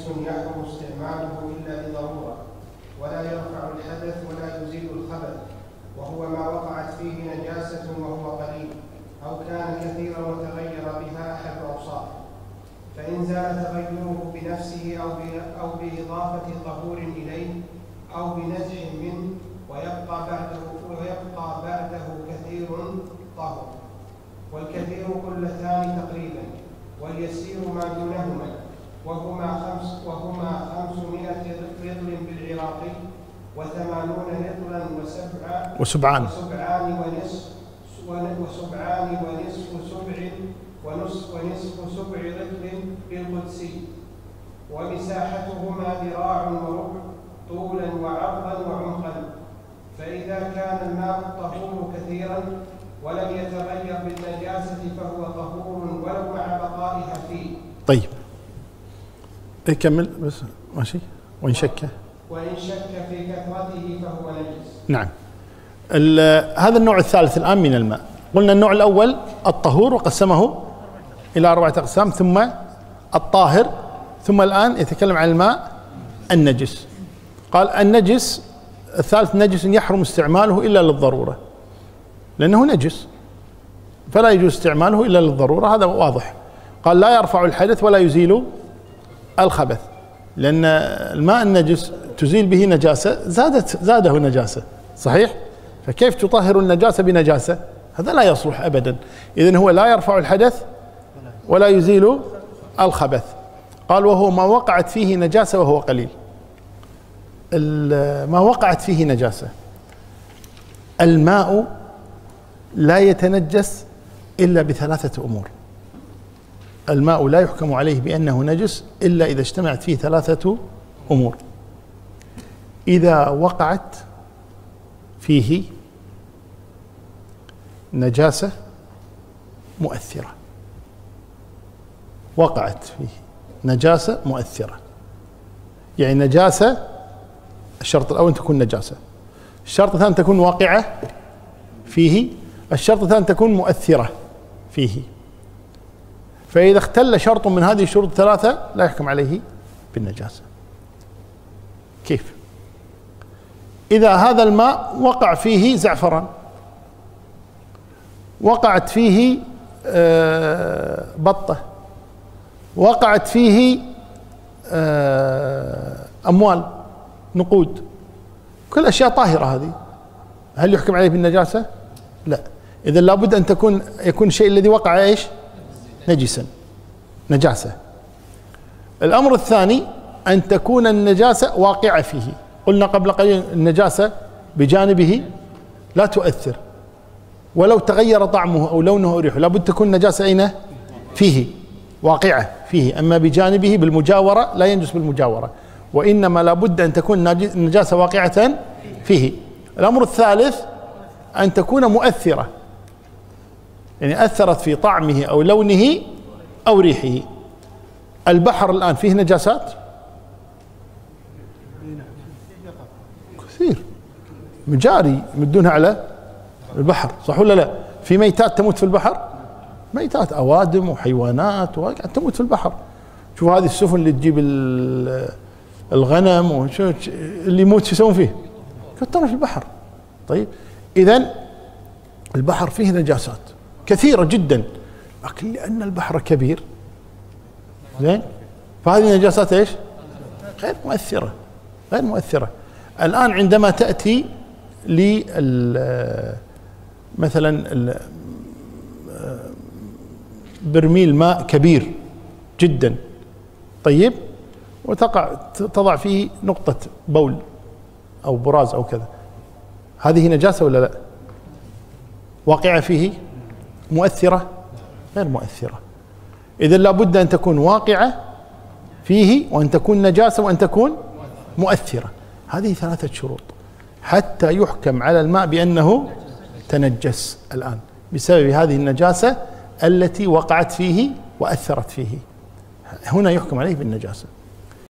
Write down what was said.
يحرم استعماله إلا لضرورة، ولا يرفع الحدث ولا يزيل الخبث، وهو ما وقعت فيه نجاسة وهو قليل، أو كان كثيرا وتغير بها أحد أوصافه، فإن زال تغيره بنفسه أو بإضافة طهور إليه أو بنزع منه ويبقى بعده كثير طهر، والكثير قلتان تقريبا، واليسير ما دونهما، وهما 500 رطل بالعراقي، 80 رطلا وسبعان ونصف سبع رطل بالقدسي، ومساحتهما ذراع وربع طولا وعرضا وعمقا. فإذا كان الماء الطهور كثيرا ولم يتغير بالنجاسة فهو طهور ولو مع بقائها فيه. طيب كمل بس ماشي. وإن شك في كثرته فهو نجس. نعم. هذا النوع الثالث الآن من الماء. قلنا النوع الأول الطهور وقسمه إلى 4 أقسام، ثم الطاهر، ثم الآن يتكلم عن الماء النجس. قال النجس الثالث نجس يحرم استعماله إلا للضرورة، لأنه نجس فلا يجوز استعماله إلا للضرورة، هذا واضح. قال لا يرفع الحدث ولا يزيل الخبث، لأن الماء النجس تزيل به نجاسة زاده نجاسة، صحيح؟ فكيف تطهر النجاسة بنجاسة؟ هذا لا يصلح أبدا. إذن هو لا يرفع الحدث ولا يزيل الخبث. قال وهو ما وقعت فيه نجاسة وهو قليل. ما وقعت فيه نجاسة، الماء لا يتنجس إلا ب3 أمور. الماء لا يحكم عليه بأنه نجس إلا إذا اجتمعت فيه 3 أمور. إذا وقعت فيه نجاسة مؤثرة، وقعت فيه نجاسة مؤثرة، يعني نجاسة، الشرط الأول تكون نجاسة، الشرط الثاني تكون واقعة فيه، الشرط الثاني تكون مؤثرة فيه. فإذا اختل شرط من هذه الشروط 3 لا يحكم عليه بالنجاسة. كيف؟ إذا هذا الماء وقع فيه زعفران، وقعت فيه بطة، وقعت فيه أموال نقود، كل أشياء طاهرة هذه، هل يحكم عليه بالنجاسة؟ لا. إذا لابد أن يكون الشيء الذي وقع إيش؟ نجسا، نجاسة. الأمر الثاني أن تكون النجاسة واقعة فيه. قلنا قبل قليل النجاسة بجانبه لا تؤثر، ولو تغير طعمه أو لونه أو ريحه لابد تكون نجاسة أين؟ فيه، واقعة فيه. أما بجانبه بالمجاورة لا ينجس بالمجاورة، وإنما لابد أن تكون النجاسة واقعة فيه. الأمر الثالث أن تكون مؤثرة، يعني أثرت في طعمه أو لونه أو ريحه. البحر الآن فيه نجاسات كثير، مجاري يمدونها على البحر، صح ولا لا؟ في ميتات تموت في البحر، ميتات أوادم وحيوانات تموت في البحر. شوف هذه السفن اللي تجيب الغنم اللي يموت شو يسوون فيه؟ كثروا في البحر. طيب إذن البحر فيه نجاسات كثيرة جدا، لكن لأن البحر كبير زين فهذه النجاسات ايش؟ غير مؤثرة، غير مؤثرة. الآن عندما تأتي مثلا برميل ماء كبير جدا، طيب، تضع فيه نقطة بول أو براز أو كذا، هذه نجاسة ولا لا؟ واقعة فيه؟ مؤثرة؟ غير مؤثرة. إذن لابد أن تكون واقعة فيه، وأن تكون نجاسة، وأن تكون مؤثرة. هذه 3 شروط حتى يحكم على الماء بأنه تنجس الآن بسبب هذه النجاسة التي وقعت فيه وأثرت فيه، هنا يحكم عليه بالنجاسة.